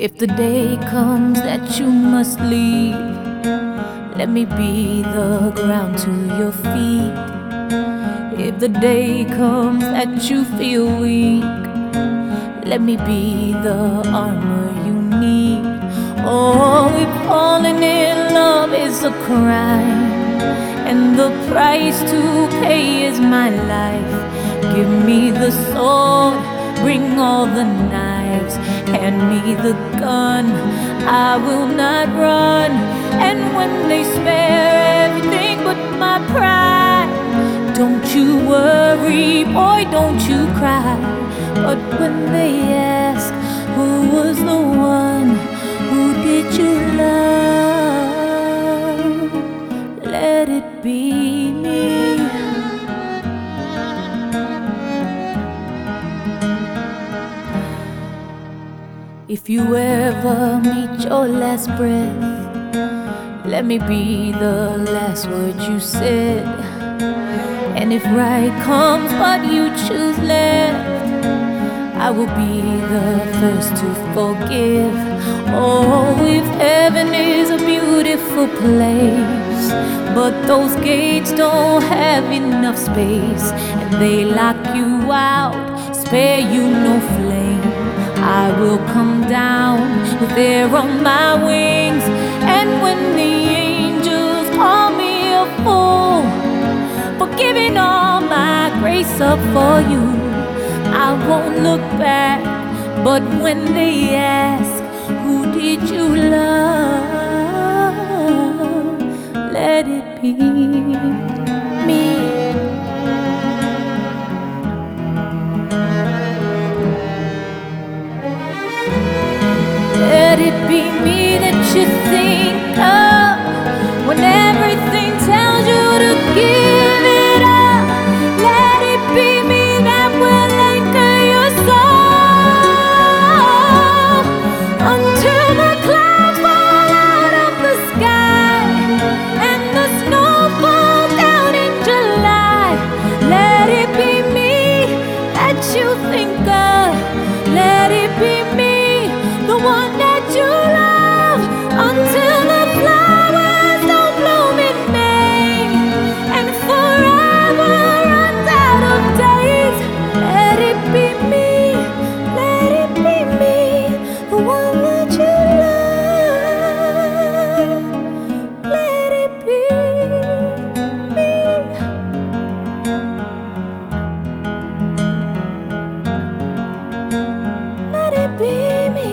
If the day comes that you must leave, let me be the ground to your feet. If the day comes that you feel weak, let me be the armor you need. Oh, if falling in love is a crime and the price to pay is my life, give me the sword, bring all the knives, hand me the gun, I will not run. And when they spare everything but my pride, don't you worry, boy, don't you cry. But when they ask who was the one, who did you love, let it be me. If you ever meet your last breath, let me be the last word you said. And if right comes but you choose left, I will be the first to forgive. Oh, if heaven is a beautiful place, but those gates don't have enough space, and they lock you out, spare you no flame, I will come down with air on my wings. And when the angels call me a fool for giving all my grace up for you, I won't look back. But when they ask, who did you love, let it be me. Let it be me that you think of when everything tells you to give it up. Let it be me that will anchor your soul until the clouds fall out of the sky and the snow falls down in July. Let it be me that you think of. Let it be me, the one that you love, until the flowers don't bloom in May and forever runs out of days. Let it be me, let it be me, the one that you love. Let it be me. Let it be me.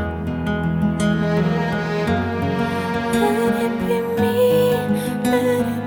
Let it be me. Let it